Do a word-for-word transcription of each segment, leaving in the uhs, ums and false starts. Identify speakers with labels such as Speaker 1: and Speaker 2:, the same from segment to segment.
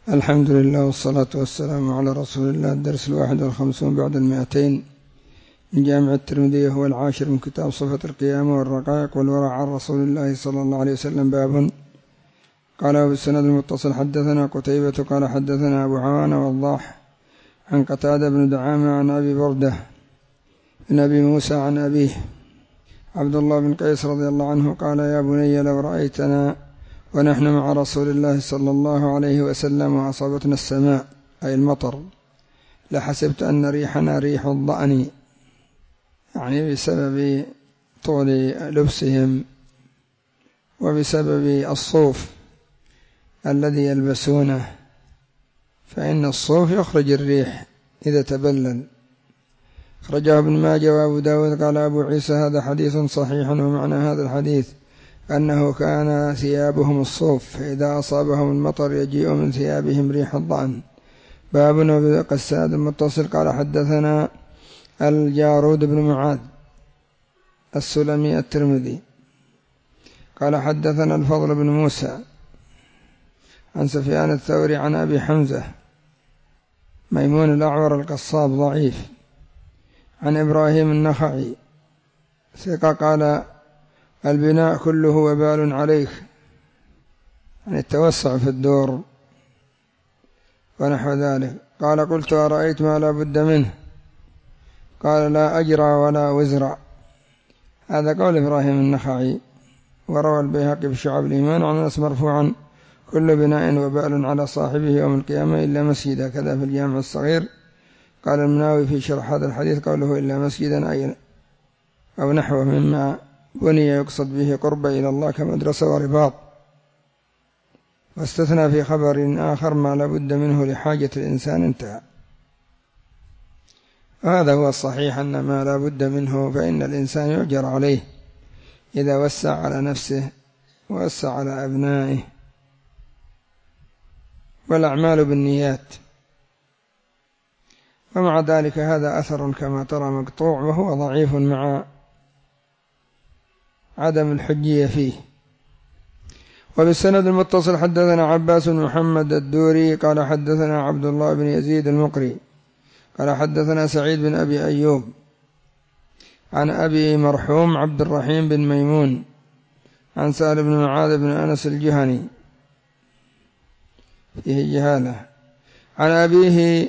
Speaker 1: الحمد لله والصلاة والسلام على رسول الله. الدرس الواحد والخمسون بعد المائتين من جامع الترمذي، هو العاشر من كتاب صفة القيامة والرقائق والورع عن رسول الله صلى الله عليه وسلم. باب قال بالسند المتصل حدثنا قتيبة قال حدثنا أبو عوانة والضاح عن قتادة بن دعامة عن أبي بردة بن أبي موسى عن أبيه عبد الله بن قيس رضي الله عنه قال: يا بني لو رأيتنا ونحن مع رسول الله صلى الله عليه وسلم وأصابتنا السماء أي المطر لحسبت أن ريحنا ريح الضأن، يعني بسبب طول لبسهم وبسبب الصوف الذي يلبسونه، فإن الصوف يخرج الريح إذا تبلل. أخرجه ابن ماجه وأبو داود. قال أبو عيسى: هذا حديث صحيح، ومعنى هذا الحديث أنه كان ثيابهم الصوف، فإذا أصابهم المطر يجيء من ثيابهم ريح الضأن. باب قساد المتصل قال حدثنا الجارود بن معاذ السلمي الترمذي قال حدثنا الفضل بن موسى عن سفيان الثوري عن أبي حمزة ميمون الأعور القصاب ضعيف، عن إبراهيم النخعي ثقة قال: البناء كله وبال عليك، يعني التوسع في الدور ونحو ذلك. قال: قلت: أرأيت ما لا بد منه؟ قال: لا أجرى ولا وزر. هذا قول إبراهيم النخعي. وروى البيهقي في شعب الإيمان عن أنس مرفوعا: كل بناء وبال على صاحبه يوم القيامة إلا مسجدا. كذا في الجامع الصغير. قال المناوي في شرح هذا الحديث: قوله إلا مسجدا أي أو نحوه مما بني يقصد به قرب إلى الله كمدرسة ورباط، واستثنى في خبر آخر ما لا بد منه لحاجة الإنسان انتهى. وهذا هو الصحيح، أن ما لا بد منه فإن الإنسان يؤجر عليه إذا وسع على نفسه ووسع على أبنائه. والأعمال بالنيات. ومع ذلك هذا أثر كما ترى مقطوع، وهو ضعيف مع عدم الحجية فيه. وبالسند المتصل حدثنا عباس بن محمد الدوري قال حدثنا عبد الله بن يزيد المقري قال حدثنا سعيد بن أبي أيوب عن أبي مرحوم عبد الرحيم بن ميمون عن سهل بن معاذ بن أنس الجهني فيه جهالة، عن أبيه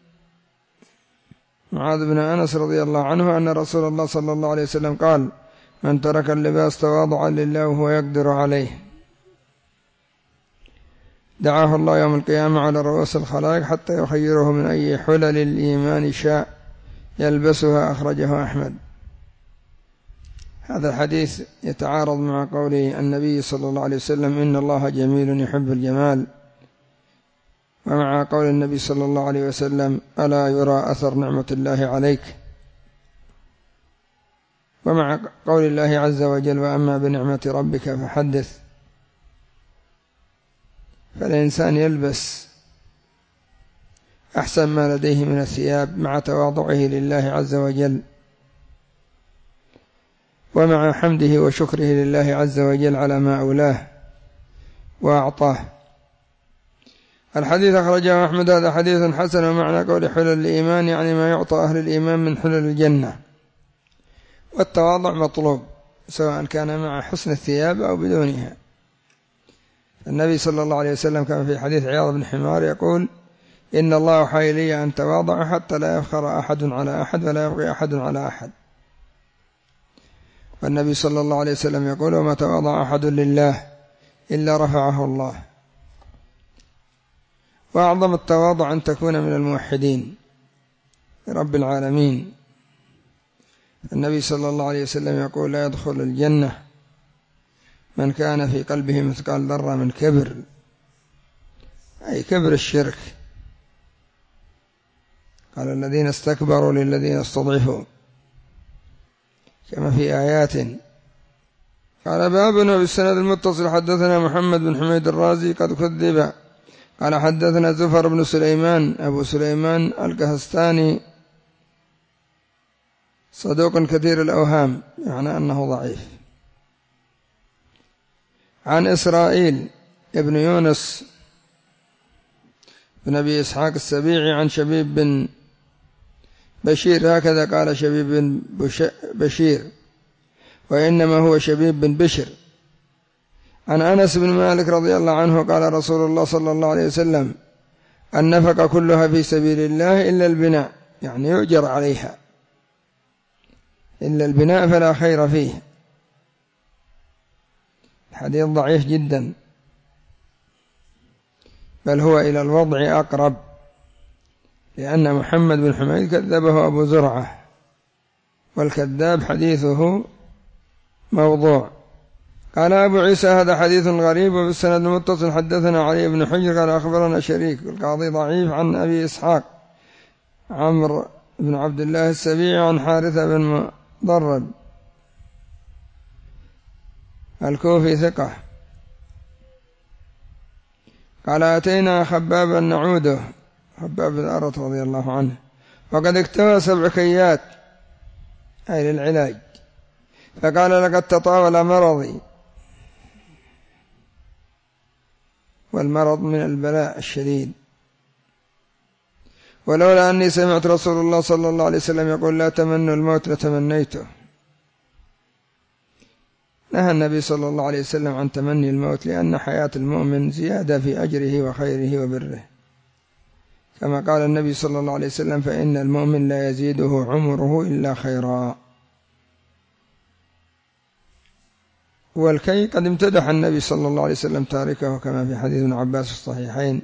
Speaker 1: معاذ بن أنس رضي الله عنه أن رسول الله صلى الله عليه وسلم قال: من ترك اللباس تواضعا لله وهو يقدر عليه دعاه الله يوم القيامة على رؤوس الخلائق حتى يخيره من أي حلل الإيمان شاء يلبسها. أخرجه أحمد. هذا الحديث يتعارض مع قول النبي صلى الله عليه وسلم: إن الله جميل يحب الجمال، ومع قول النبي صلى الله عليه وسلم: ألا يرى أثر نعمة الله عليك، ومع قول الله عز وجل: وأما بنعمة ربك فحدث. فالإنسان يلبس أحسن ما لديه من الثياب مع تواضعه لله عز وجل، ومع حمده وشكره لله عز وجل على ما أولاه وأعطاه. الحديث أخرجه أحمد. هذا حديث حسن. ومعنى قول حلل الإيمان يعني ما يعطى أهل الإيمان من حلل الجنة. والتواضع مطلوب سواء كان مع حسن الثياب أو بدونها. النبي صلى الله عليه وسلم كما في حديث عياض بن حمار يقول: إن الله أوحى إلي أن تواضع حتى لا يفخر أحد على أحد ولا يبغي أحد على أحد. والنبي صلى الله عليه وسلم يقول: وما تواضع أحد لله إلا رفعه الله. وأعظم التواضع أن تكون من الموحدين رب العالمين. النبي صلى الله عليه وسلم يقول: لا يدخل الجنة من كان في قلبه مثقال ذرة من كبر، أي كبر الشرك. قال: الذين استكبروا للذين استضعفوا، كما في آيات. قال: بابنا بالسند المتصل حدثنا محمد بن حميد الرازي قد كذب قال حدثنا زفر بن سليمان أبو سليمان الكهستاني صدوق كثير الأوهام، يعني أنه ضعيف. عن إسرائيل ابن يونس بن أبي إسحاق السبيعي عن شبيب بن بشير، هكذا قال شبيب بن بشير وإنما هو شبيب بن بشر. عن أنس بن مالك رضي الله عنه قال رسول الله صلى الله عليه وسلم: النفقة كلها في سبيل الله إلا البناء، يعني يؤجر عليها، إلا البناء فلا خير فيه. الحديث ضعيف جدا، بل هو إلى الوضع أقرب، لأن محمد بن حميد كذبه أبو زرعة، والكذاب حديثه موضوع. قال أبو عيسى: هذا حديث غريب، وبالسند المتصل حدثنا علي بن حجر قال أخبرنا شريك القاضي ضعيف عن أبي إسحاق عمرو بن عبد الله السبيعي عن حارثة بن مضرب الكوفي ثقة. قال: أتينا خبابا نعوده، خباب بن أرط رضي الله عنه، وقد اكتوى سبع كيات أي للعلاج، فقال: لقد تطاول مرضي، والمرض من البلاء الشديد، ولولا أني سمعت رسول الله صلى الله عليه وسلم يقول: لا تمنوا الموت لتمنيته. نهى النبي صلى الله عليه وسلم عن تمني الموت، لأن حياة المؤمن زيادة في أجره وخيره وبره، كما قال النبي صلى الله عليه وسلم: فإن المؤمن لا يزيده عمره إلا خيرا. والكي قد امتدح النبي صلى الله عليه وسلم تاركه، كما في حديث ابن عباس في الصحيحين: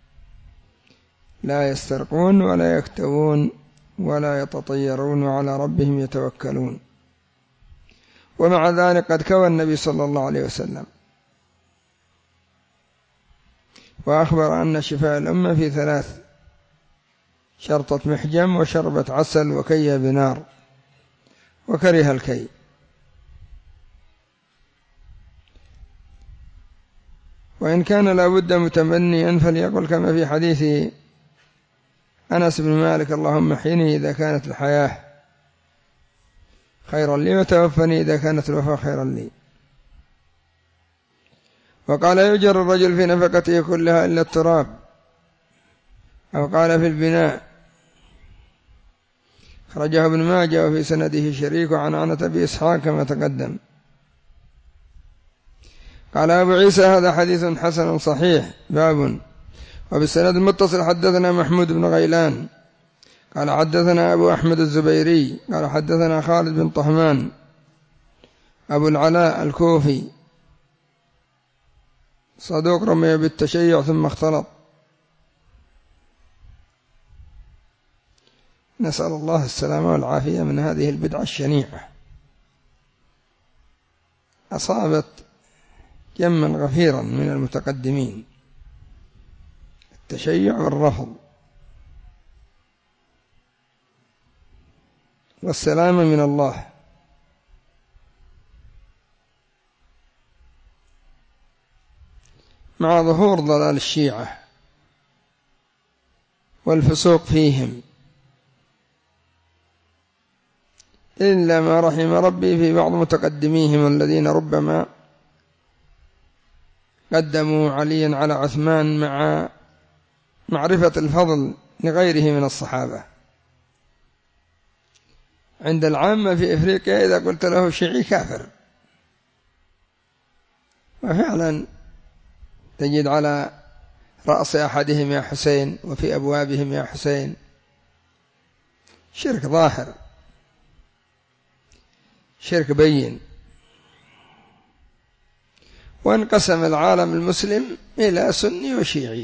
Speaker 1: لا يسترقون ولا يكتوون ولا يتطيرون وعلى ربهم يتوكلون. ومع ذلك قد كوى النبي صلى الله عليه وسلم، وأخبر أن شفاء الأمة في ثلاث: شرطة محجم، وشربة عسل، وكي بنار، وكره الكي. وإن كان لا بد متمنيا فليقل كما في حديث أنس بن مالك: اللهم احيني إذا كانت الحياة خيرا لي، وتوفني إذا كانت الوفاة خيرا لي. وقال: يؤجر الرجل في نفقته كلها إلا التراب، أو قال في البناء. خرجه ابن ماجه وفي سنده شريك عن عنة أبي إسحاق كما تقدم. قال أبو عيسى: هذا حديث حسن صحيح. باب. وبالسند المتصل حدثنا محمود بن غيلان قال حدثنا أبو أحمد الزبيري قال حدثنا خالد بن طهمان أبو العلاء الكوفي صدوق رمي بالتشيع ثم اختلط. نسأل الله السلامة والعافية من هذه البدعة الشنيعة، أصابت جما غفيرا من المتقدمين، التشيع والرفض، والسلامة من الله. مع ظهور ضلال الشيعة والفسوق فيهم، إلا ما رحم ربي في بعض متقدميهم الذين ربما قدموا عليا على عثمان مع معرفة الفضل لغيره من الصحابة. عند العامة في إفريقيا إذا قلت له شيعي كافر، وفعلا تجد على رأس أحدهم يا حسين، وفي أبوابهم يا حسين، شرك ظاهر، شرك بين. وانقسم العالم المسلم إلى سني وشيعي،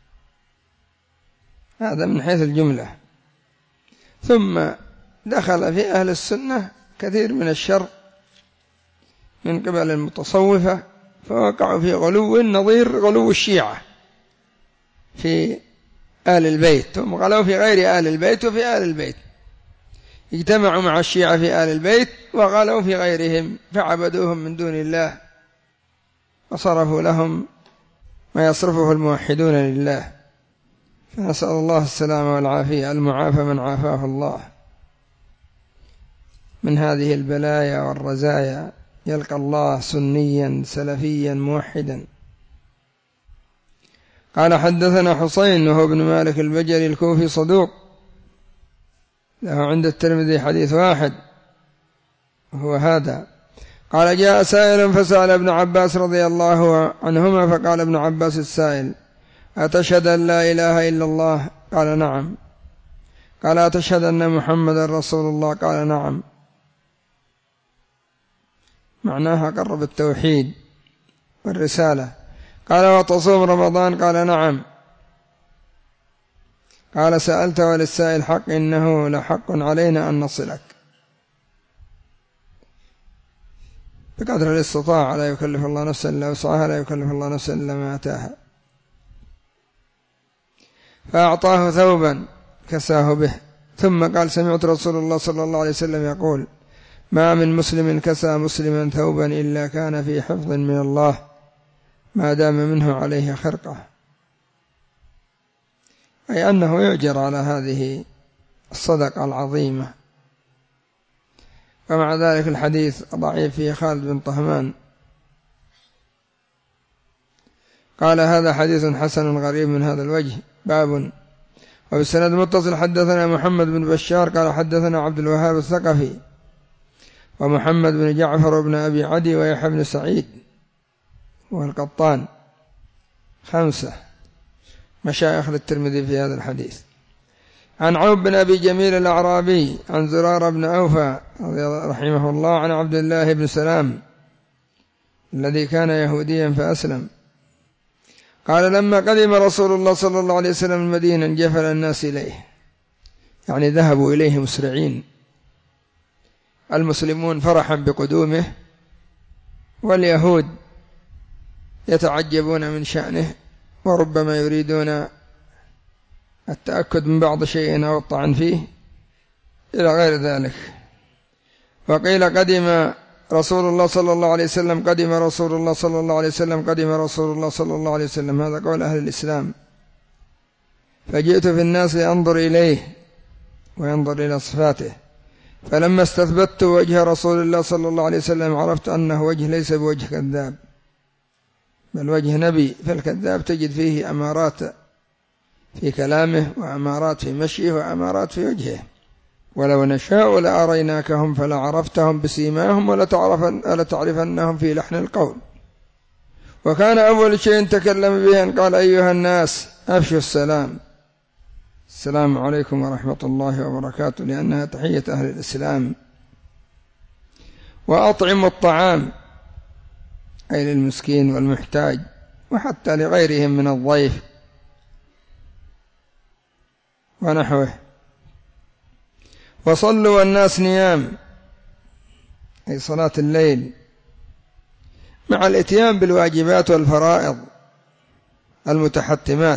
Speaker 1: هذا من حيث الجملة. ثم دخل في أهل السنة كثير من الشر من قبل المتصوفة، فوقعوا في غلو نظير غلو الشيعة في آل البيت، هم غلوا في غير آل البيت وفي آل البيت، اجتمعوا مع الشيعة في آل البيت وغلوا في غيرهم، فعبدوهم من دون الله وصرفوا لهم ما يصرفه الموحدون لله. فنسأل الله السلامة والعافية، المعافى من عافاه الله من هذه البلايا والرزايا، يلقى الله سنيا سلفيا موحدا. قال حدثنا حسين وهو ابن مالك البجلي الكوفي صدوق له عند الترمذي حديث واحد هو هذا. قال جاء سائل فسأل ابن عباس رضي الله عنهما فقال ابن عباس السائل أتشهد أن لا إله إلا الله؟ قال نعم. قال أتشهد أن محمد رسول الله؟ قال نعم. معناها قرب التوحيد والرسالة. قال وتصوم رمضان؟ قال نعم. قال سألت وللسائل حق إنه لحق علينا أن نصلك. بقدر الاستطاعة لا يكلف الله نفسا إلا وسعها لا يكلف الله نفسا إلا ما أتاها. فأعطاه ثوبا كساه به ثم قال سمعت رسول الله صلى الله عليه وسلم يقول ما من مسلم كسى مسلما ثوبا إلا كان في حفظ من الله ما دام منه عليه خرقة، أي أنه يؤجر على هذه الصدقة العظيمة. ومع ذلك الحديث ضعيف فيه خالد بن طهمان. قال هذا حديث حسن غريب من هذا الوجه. باب وبالسند المتصل حدثنا محمد بن بشار قال حدثنا عبد الوهاب الثقفي ومحمد بن جعفر بن أبي عدي ويحيى بن سعيد والقطان خمسة مشايخ للترمذي في هذا الحديث. عن عوف بن أبي جميل الأعرابي عن زرار بن أوفى رحمه الله عن عبد الله بن سلام الذي كان يهوديا فأسلم قال لما قدم رسول الله صلى الله عليه وسلم المدينة انجفل الناس إليه، يعني ذهبوا إليه مسرعين، المسلمون فرحا بقدومه واليهود يتعجبون من شأنه وربما يريدون التأكد من بعض شيء أو الطعن فيه إلى غير ذلك. وقيل قدم رسول الله صلى الله عليه وسلم قدم رسول الله صلى الله عليه وسلم قدم رسول الله صلى الله عليه وسلم، هذا قول أهل الإسلام. فجئت في الناس أنظر إليه وينظر إلى صفاته، فلما استثبت وجه رسول الله صلى الله عليه وسلم عرفت أنه وجه ليس بوجه كذاب، بل وجه نبي، فالكذاب تجد فيه أمارات في كلامه وأمارات في مشيه وأمارات في وجهه. ولو نشاء لأريناكهم فلعرفتهم بسيماهم ولتعرفنهم في لحن القول. وكان أول شيء تكلم به أن قال أيها الناس أفشوا السلام، السلام عليكم ورحمة الله وبركاته، لأنها تحية أهل الإسلام. وأطعموا الطعام، أي للمسكين والمحتاج وحتى لغيرهم من الضيف ونحوه. وصلوا والناس نيام، أي صلاة الليل، مع الاتيان بالواجبات والفرائض المتحتمات،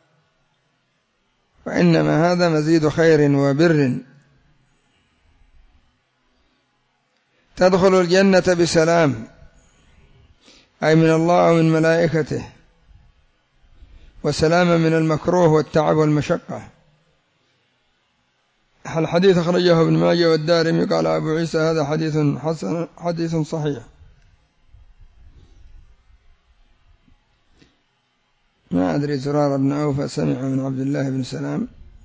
Speaker 1: وإنما هذا مزيد خير وبر. تدخل الجنة بسلام، أي من الله ومن ملائكته، وسلاما من المكروه والتعب والمشقة. الحديث أخرجه ابن ماجه والدارمي. قال أبو عيسى هذا حديث حسن حديث صحيح. ما أدري زرار بن أوفى سمع من عبد الله بن سلام.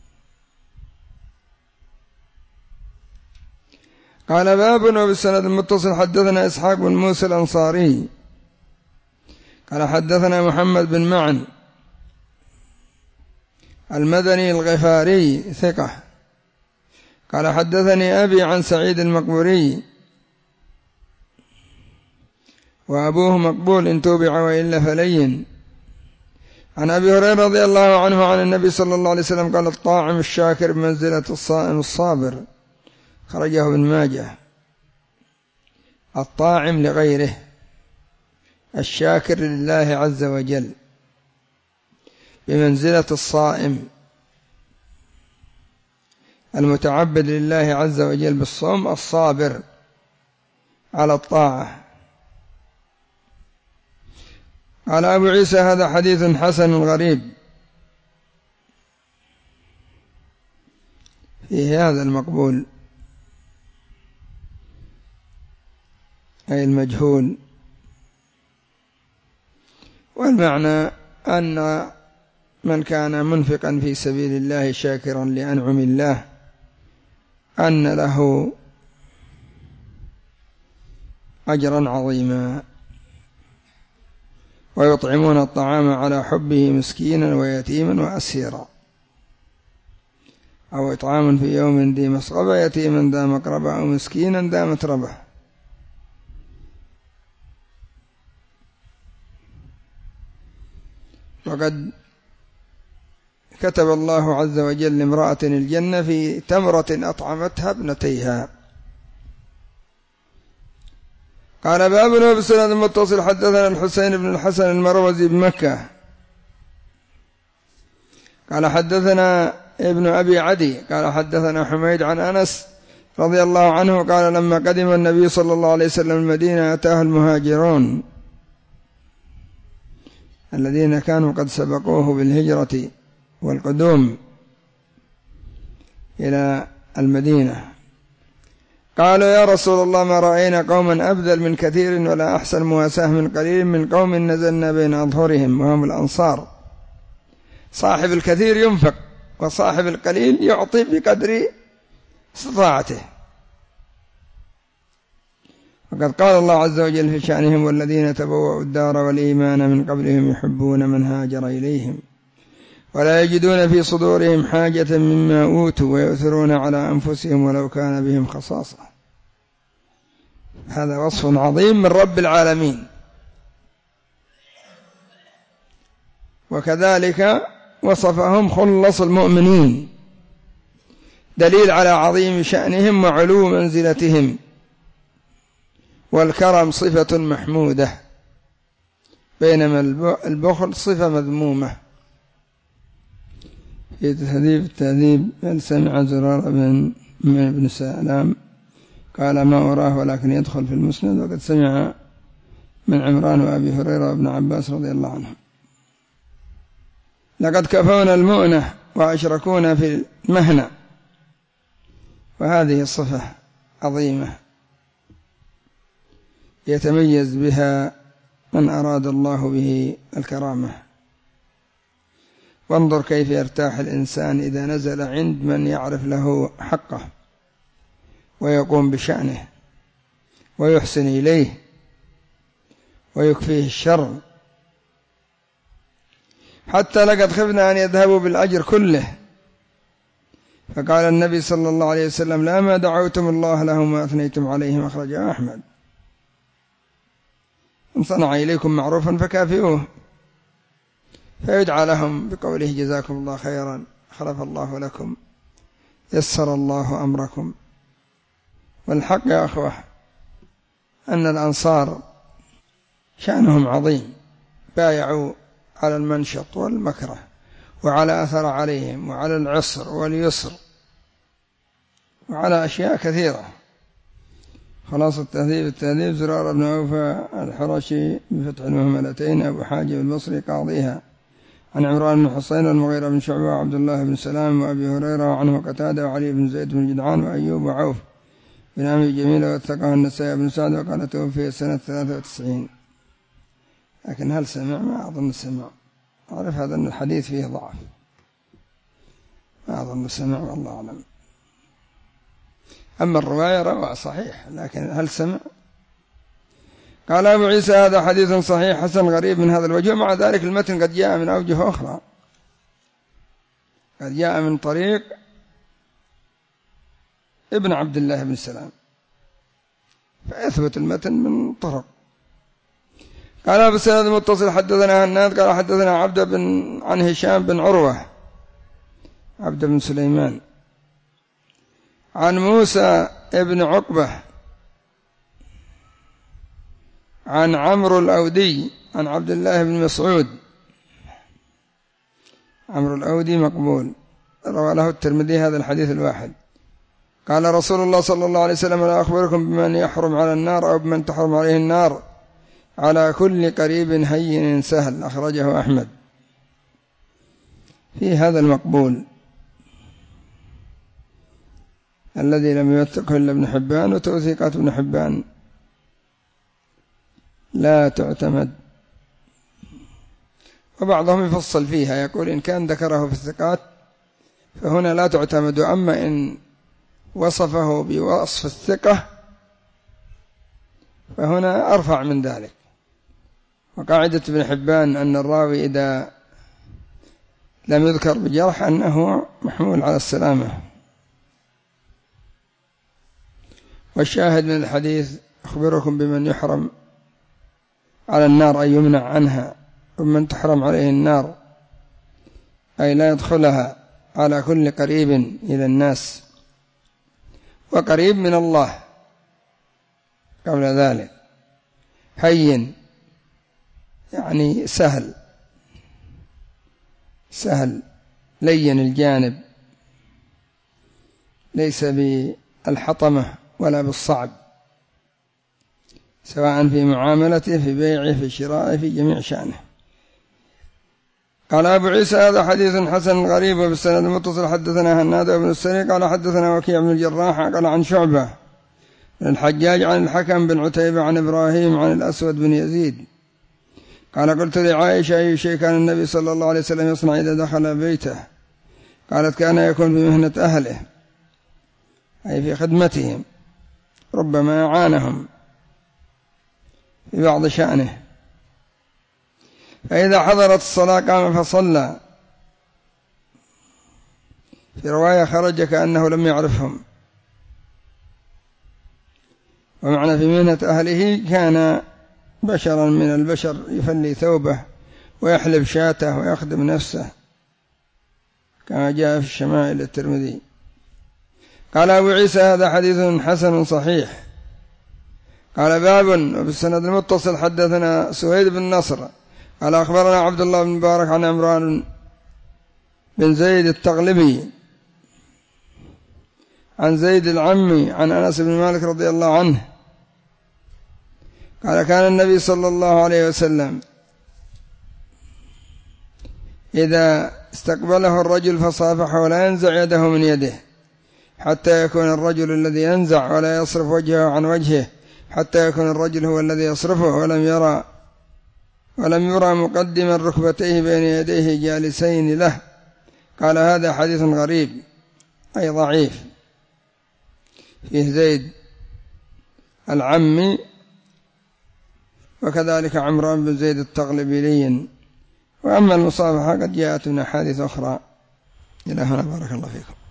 Speaker 1: قال باب وبالسند المتصل حدثنا إسحاق بن موسى الأنصاري قال حدثنا محمد بن معن المدني الغفاري ثقة قال حدثني أبي عن سعيد المقبوري وأبوه مقبول إن توبع وإلا فلين عن أبي هريرة رضي الله عنه عن النبي صلى الله عليه وسلم قال الطاعم الشاكر بمنزلة الصائم الصابر، خرجه ابن ماجه. الطاعم لغيره، الشاكر لله عز وجل، بمنزلة الصائم المتعبد لله عز وجل بالصوم الصابر على الطاعة. قال أبو عيسى هذا حديث حسن غريب، فيه هذا المقبول أي المجهول، والمعنى أن من كان منفقا في سبيل الله شاكرا لأنعم الله أن له أجرا عظيما. ويطعمون الطعام على حبه مسكينا ويتيما وأسيرا، أو إطعام في يوم ذي مسغبة يتيما ذا مقربة أو مسكينا ذا متربة. وقد كتب الله عز وجل لامرأة الجنة في تمرة أطعمتها ابنتيها. قال بابنا بسند المتصل حدثنا الحسين بن الحسن المروزي بمكة قال حدثنا ابن أبي عدي قال حدثنا حميد عن أنس رضي الله عنه قال لما قدم النبي صلى الله عليه وسلم المدينة أتاه المهاجرون الذين كانوا قد سبقوه بالهجرة والقدوم إلى المدينة، قالوا يا رسول الله ما رأينا قوما أبذل من كثير ولا أحسن مواساة من قليل من قوم نزلنا بين أظهرهم وهم الأنصار. صاحب الكثير ينفق وصاحب القليل يعطي بقدر استطاعته. وقد قال الله عز وجل في شأنهم والذين تبوأوا الدار والإيمان من قبلهم يحبون من هاجر إليهم ولا يجدون في صدورهم حاجة مما أوتوا ويؤثرون على أنفسهم ولو كان بهم خصاصة. هذا وصف عظيم من رب العالمين. وكذلك وصفهم خلص المؤمنين، دليل على عظيم شأنهم وعلو منزلتهم. والكرم صفة محمودة بينما البخل صفة مذمومة. في تهذيب التهذيب هل سمع زرار بن بن سلام قال ما أراه ولكن يدخل في المسند، وقد سمع من عمران وأبي هريرة وابن عباس رضي الله عنهم. لقد كفونا المؤنة وأشركونا في المهنة، وهذه الصفة عظيمة يتميز بها من أراد الله به الكرامة. وانظر كيف يرتاح الإنسان إذا نزل عند من يعرف له حقه ويقوم بشأنه ويحسن إليه ويكفيه الشر. حتى لقد خفنا أن يذهبوا بالأجر كله، فقال النبي صلى الله عليه وسلم لا ما دعوتم الله لهم وأثنيتم عليهم، أخرجه أحمد. إن صنع إليكم معروفا فكافئوه، فيدعى لهم بقوله جزاكم الله خيرا، خلف الله لكم، يسر الله أمركم. والحق يا أخوة أن الأنصار شأنهم عظيم، بايعوا على المنشط والمكره وعلى أثر عليهم وعلى العسر واليسر وعلى أشياء كثيرة. خلاص التهذيب التهذيب زرار بن عوفة الحرشي بفتح المهملتين أبو حاجب البصري قاضيها عن عمران بن حسين والمغيرة بن شعبة وعبد الله بن سلام وأبي هريرة وعنه قتادة وعلي بن زيد بن جدعان وأيوب وعوف بن أبي جميل واتقاه النسائي بن سعد وقال توفي سنة ثلاثة وتسعين. لكن هل سمع؟ ما أظن سمع. أعرف هذا أن الحديث فيه ضعف، ما أظن سمع والله أعلم. أما الرواية روى صحيح، لكن هل سمع؟ قال أبو عيسى هذا حديث صحيح حسن غريب من هذا الوجه. مع ذلك المتن قد جاء من أوجه أخرى، قد جاء من طريق ابن عبد الله بن سلام، فيثبت المتن من طرق. قال أبو سند المتصل حدثنا هناد قال حدثنا عبد بن عن هشام بن عروة عبد بن سليمان عن موسى ابن عقبة عن عمرو الأودي عن عبد الله بن مسعود. عمرو الأودي مقبول، روى له الترمذي هذا الحديث الواحد. قال رسول الله صلى الله عليه وسلم لا أخبركم بمن يحرم على النار أو بمن تحرم عليه النار، على كل قريب هين سهل، أخرجه أحمد. في هذا المقبول الذي لم يوثقه إلا ابن حبان، وتوثيقات ابن حبان لا تعتمد. وبعضهم يفصل فيها يقول إن كان ذكره في الثقات فهنا لا تعتمد، أما إن وصفه بوصف الثقة فهنا أرفع من ذلك. وقاعدة ابن حبان أن الراوي إذا لم يذكر بجرح أنه محمول على السلامة. والشاهد من الحديث أخبركم بمن يحرم على النار أي يمنع عنها، ومن تحرم عليه النار أي لا يدخلها على كل قريب إلى الناس، وقريب من الله قبل ذلك، هين يعني سهل سهل لين الجانب، ليس بالحطمة ولا بالصعب، سواء في معاملته في بيعه في شرائه في جميع شأنه. قال أبو عيسى هذا حديث حسن غريب وبالسند المتصل حدثنا هناد بن السري قال حدثنا وكيع بن الجراح قال عن شعبة الحجاج عن الحكم بن عتيبة عن إبراهيم عن الأسود بن يزيد قال قلت لعائشة أي شيء كان النبي صلى الله عليه وسلم يصنع إذا دخل بيته؟ قالت كان يكون بمهنة أهله أي في خدمتهم، ربما أعانهم في بعض شأنه، فإذا حضرت الصلاة قام فصلى. في رواية خرج كأنه لم يعرفهم، ومعنى في مهنة أهله كان بشرا من البشر يفلي ثوبه ويحلب شاته ويخدم نفسه كما جاء في الشمائل الترمذي. قال أبو عيسى هذا حديث حسن صحيح. قال باب وبالسند المتصل حدثنا سويد بن نصر قال أخبرنا عبد الله بن مبارك عن عمران بن زيد التغلبي عن زيد العمي عن أنس بن مالك رضي الله عنه قال كان النبي صلى الله عليه وسلم إذا استقبله الرجل فصافحه ولا ينزع يده من يده حتى يكون الرجل الذي ينزع ولا يصرف وجهه عن وجهه حتى يكون الرجل هو الذي يصرفه، ولم يرى ولم يرى مقدما ركبتيه بين يديه جالسين له. قال هذا حديث غريب أي ضعيف، فيه زيد العمي وكذلك عمران بن زيد التغلبي لين. وأما المصافحة قد جاءت من أحاديث أخرى. إلى هنا بارك الله فيكم.